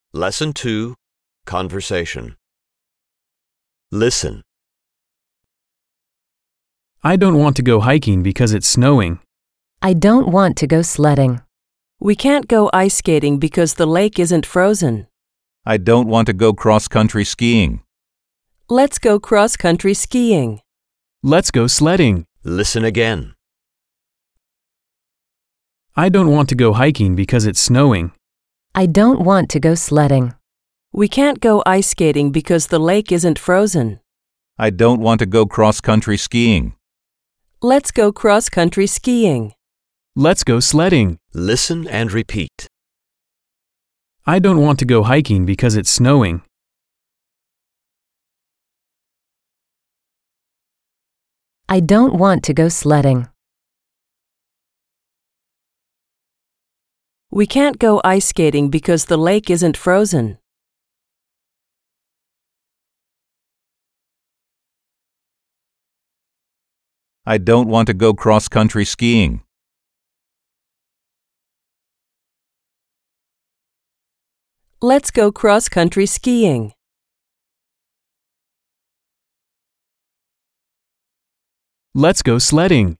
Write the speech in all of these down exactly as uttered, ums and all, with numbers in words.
Lesson two, Conversation. Listen. I don't want to go hiking because it's snowing. I don't want to go sledding. We can't go ice skating because the lake isn't frozen. I don't want to go cross-country skiing. Let's go cross-country skiing. Let's go sledding. Listen again. I don't want to go hiking because it's snowing. I don't want to go sledding. We can't go ice skating because the lake isn't frozen. I don't want to go cross-country skiing. Let's go cross-country skiing. Let's go sledding. Listen and repeat. I don't want to go hiking because it's snowing. I don't want to go sledding. We can't go ice skating because the lake isn't frozen. I don't want to go cross-country skiing. Let's go cross-country skiing. Let's go sledding.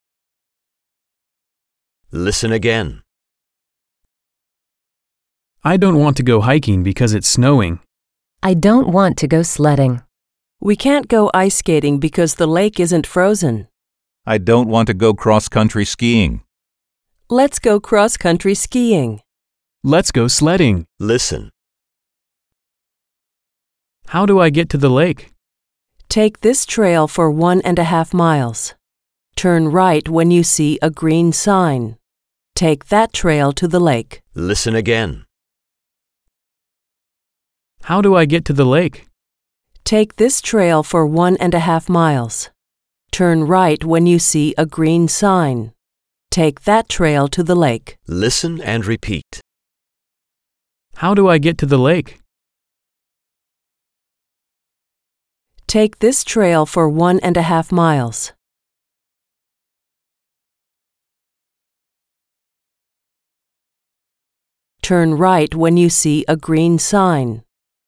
Listen again. I don't want to go hiking because it's snowing. I don't want to go sledding. We can't go ice skating because the lake isn't frozen. I don't want to go cross-country skiing. Let's go cross-country skiing. Let's go sledding. Listen. How do I get to the lake? Take this trail for one and a half miles. Turn right when you see a green sign. Take that trail to the lake. Listen again. How do I get to the lake? Take this trail for one and a half miles. Turn right when you see a green sign. Take that trail to the lake. Listen and repeat. How do I get to the lake? Take this trail for one and a half miles. Turn right when you see a green sign.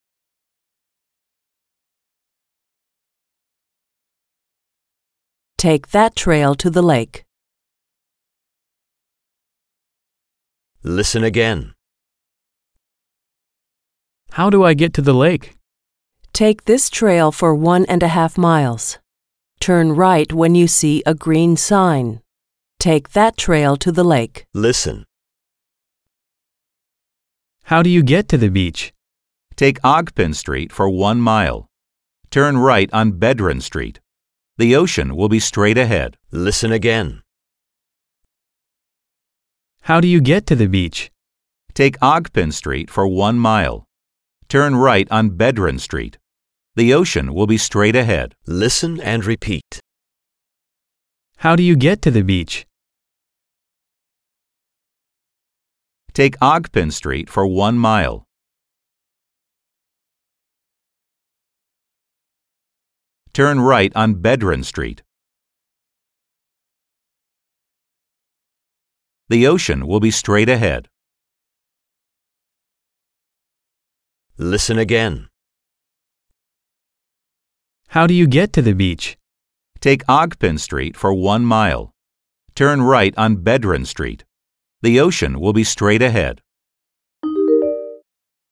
Take that trail to the lake. Listen again. How do I get to the lake? Take this trail for one and a half miles. Turn right when you see a green sign. Take that trail to the lake. Listen. How do you get to the beach? Take Ogpin Street for one mile. Turn right on Bedrin Street. The ocean will be straight ahead. Listen again. How do you get to the beach? Take Ogpin Street for one mile. Turn right on Bedrin Street. The ocean will be straight ahead. Listen and repeat. How do you get to the beach? Take Ogpin Street for one mile. Turn right on Bedrin Street. The ocean will be straight ahead. Listen again. How do you get to the beach? Take Ogpin Street for one mile. Turn right on Bedrin Street. The ocean will be straight ahead.